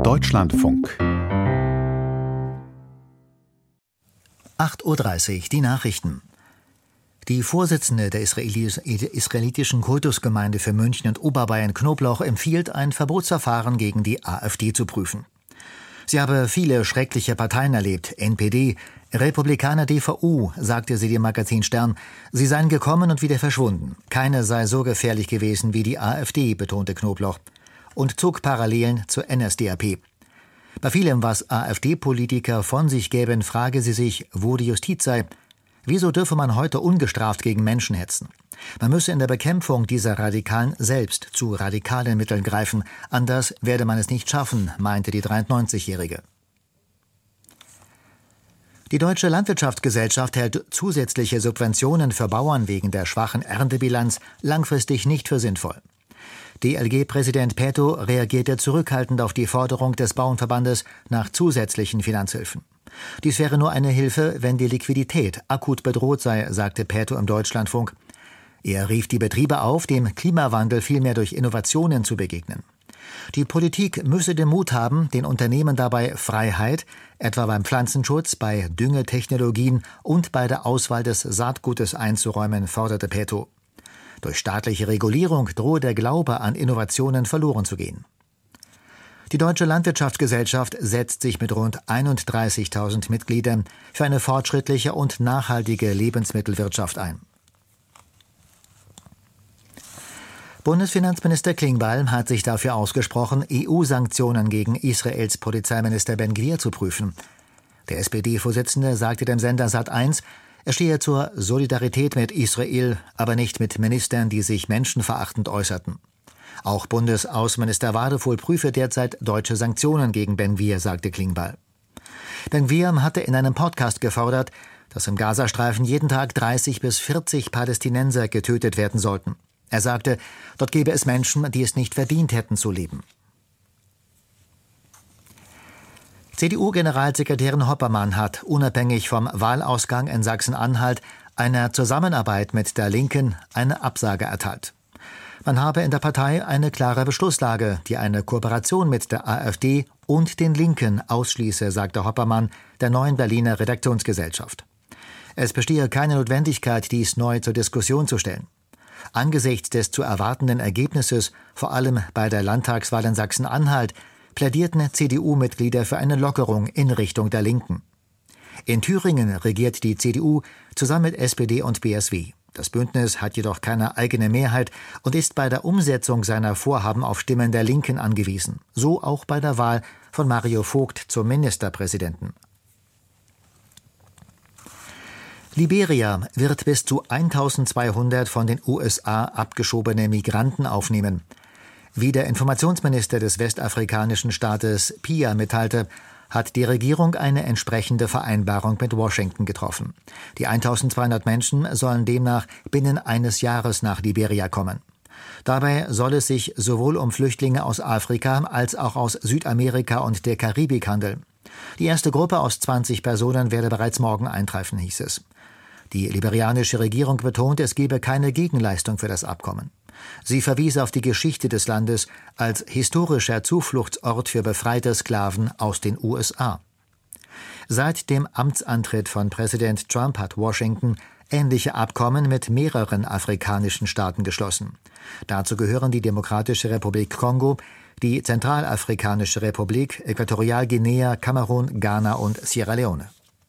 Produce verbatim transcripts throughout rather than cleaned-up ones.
Deutschlandfunk. acht Uhr dreißig, die Nachrichten. Die Vorsitzende der Israelis- israelitischen Kultusgemeinde für München und Oberbayern Knoblauch empfiehlt, ein Verbotsverfahren gegen die AfD zu prüfen. Sie habe viele schreckliche Parteien erlebt, N P D, Republikaner, D V U, sagte sie dem Magazin Stern. Sie seien gekommen und wieder verschwunden. Keine sei so gefährlich gewesen wie die AfD, betonte Knoblauch und zog Parallelen zur N S D A P. Bei vielem, was AfD-Politiker von sich gäben, frage sie sich, wo die Justiz sei. Wieso dürfe man heute ungestraft gegen Menschen hetzen? Man müsse in der Bekämpfung dieser Radikalen selbst zu radikalen Mitteln greifen. Anders werde man es nicht schaffen, meinte die dreiundneunzigjährige. Die Deutsche Landwirtschaftsgesellschaft hält zusätzliche Subventionen für Bauern wegen der schwachen Erntebilanz langfristig nicht für sinnvoll. D L G-Präsident Peto reagierte zurückhaltend auf die Forderung des Bauernverbandes nach zusätzlichen Finanzhilfen. Dies wäre nur eine Hilfe, wenn die Liquidität akut bedroht sei, sagte Peto im Deutschlandfunk. Er rief die Betriebe auf, dem Klimawandel vielmehr durch Innovationen zu begegnen. Die Politik müsse den Mut haben, den Unternehmen dabei Freiheit, etwa beim Pflanzenschutz, bei Düngetechnologien und bei der Auswahl des Saatgutes einzuräumen, forderte Peto. Durch staatliche Regulierung drohe der Glaube an Innovationen verloren zu gehen. Die Deutsche Landwirtschaftsgesellschaft setzt sich mit rund einunddreißigtausend Mitgliedern für eine fortschrittliche und nachhaltige Lebensmittelwirtschaft ein. Bundesfinanzminister Klingbeil hat sich dafür ausgesprochen, E U-Sanktionen gegen Israels Polizeiminister Ben-Gvir zu prüfen. Der S P D-Vorsitzende sagte dem Sender Sat eins, er stehe zur Solidarität mit Israel, aber nicht mit Ministern, die sich menschenverachtend äußerten. Auch Bundesaußenminister Wadefuhl prüfe derzeit deutsche Sanktionen gegen Ben-Gvir, sagte Klingbeil. Ben-Gvir hatte in einem Podcast gefordert, dass im Gazastreifen jeden Tag dreißig bis vierzig Palästinenser getötet werden sollten. Er sagte, dort gebe es Menschen, die es nicht verdient hätten zu leben. C D U-Generalsekretärin Hoppermann hat unabhängig vom Wahlausgang in Sachsen-Anhalt einer Zusammenarbeit mit der Linken eine Absage erteilt. Man habe in der Partei eine klare Beschlusslage, die eine Kooperation mit der AfD und den Linken ausschließe, sagte Hoppermann der Neuen Berliner Redaktionsgesellschaft. Es bestehe keine Notwendigkeit, dies neu zur Diskussion zu stellen. Angesichts des zu erwartenden Ergebnisses, vor allem bei der Landtagswahl in Sachsen-Anhalt, plädierten C D U-Mitglieder für eine Lockerung in Richtung der Linken. In Thüringen regiert die C D U zusammen mit S P D und B S W. Das Bündnis hat jedoch keine eigene Mehrheit und ist bei der Umsetzung seiner Vorhaben auf Stimmen der Linken angewiesen. So auch bei der Wahl von Mario Vogt zum Ministerpräsidenten. Liberia wird bis zu eintausendzweihundert von den U S A abgeschobene Migranten aufnehmen. Wie der Informationsminister des westafrikanischen Staates Pia mitteilte, hat die Regierung eine entsprechende Vereinbarung mit Washington getroffen. Die eintausendzweihundert Menschen sollen demnach binnen eines Jahres nach Liberia kommen. Dabei soll es sich sowohl um Flüchtlinge aus Afrika als auch aus Südamerika und der Karibik handeln. Die erste Gruppe aus zwanzig Personen werde bereits morgen eintreffen, hieß es. Die liberianische Regierung betont, es gebe keine Gegenleistung für das Abkommen. Sie verwies auf die Geschichte des Landes als historischer Zufluchtsort für befreite Sklaven aus den U S A. Seit dem Amtsantritt von Präsident Trump hat Washington ähnliche Abkommen mit mehreren afrikanischen Staaten geschlossen. Dazu gehören die Demokratische Republik Kongo, die Zentralafrikanische Republik, Äquatorialguinea, Kamerun, Ghana und Sierra Leone.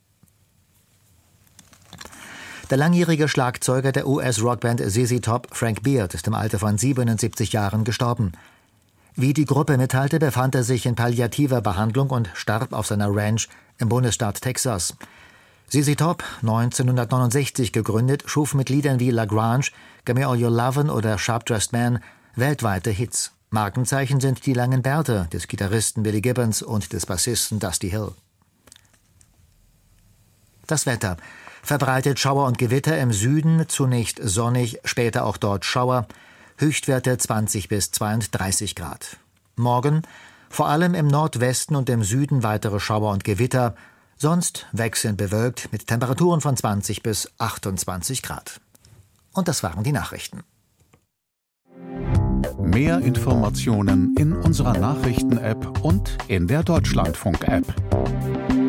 Der langjährige Schlagzeuger der U S-Rockband Z Z Top, Frank Beard, ist im Alter von siebenundsiebzig Jahren gestorben. Wie die Gruppe mitteilte, befand er sich in palliativer Behandlung und starb auf seiner Ranch im Bundesstaat Texas. Z Z Top, neunzehnhundertneunundsechzig gegründet, schuf mit Liedern wie La Grange, Give Me All Your Lovin' oder Sharp Dressed Man weltweite Hits. Markenzeichen sind die langen Bärte des Gitarristen Billy Gibbons und des Bassisten Dusty Hill. Das Wetter. Verbreitet Schauer und Gewitter im Süden, zunächst sonnig, später auch dort Schauer, Höchstwerte zwanzig bis zweiunddreißig Grad. Morgen vor allem im Nordwesten und im Süden weitere Schauer und Gewitter, sonst wechselnd bewölkt mit Temperaturen von zwanzig bis achtundzwanzig Grad. Und das waren die Nachrichten. Mehr Informationen in unserer Nachrichten-App und in der Deutschlandfunk-App.